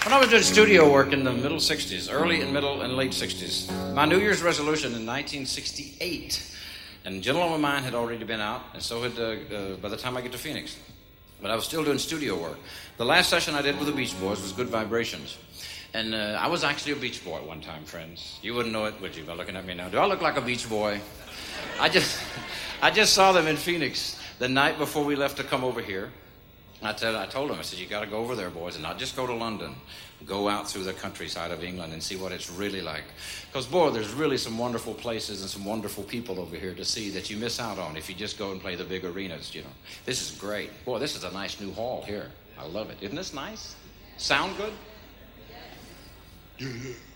When I was doing studio work in the middle 60s, early and middle and late 60s, my New Year's resolution in 1968, and Gentleman of Mine had already been out, and so had by the time I get to Phoenix. But I was still doing studio work. The last session I did with the Beach Boys was Good Vibrations. And I was actually a Beach Boy at one time, friends. You wouldn't know it, would you, by looking at me now? Do I look like a Beach Boy? I just saw them in Phoenix the night before we left to come over here. I told them, I said, you got to go over there, boys, and not just go to London. Go out through the countryside of England and see what it's really like. Because, boy, there's really some wonderful places and some wonderful people over here to see that you miss out on if you just go and play the big arenas, you know. This is great. Boy, this is a nice new hall here. I love it. Isn't this nice? Sound good? Yeah.